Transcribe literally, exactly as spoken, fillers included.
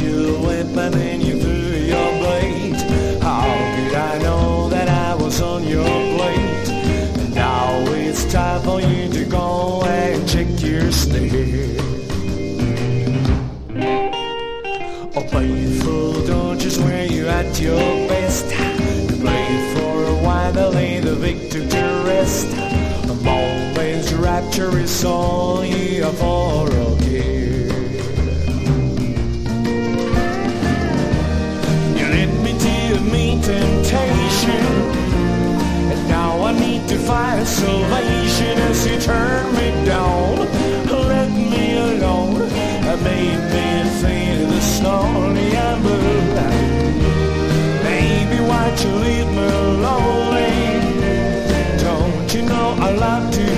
your weapon and you threw your blade. How could I know that I was on your plate? And now it's time for you to go and check your state. Oh, playful, don't just wear you at your best. You play for a while, they'll lay the victor to rest. A moment's rapture is all you have for a care. You led me to meet temptation, and now I need to find salvation. As you turn me down, let me alone, and made me feel the slowly and blue. Baby, why'd you leave me lonely? Don't you know I love to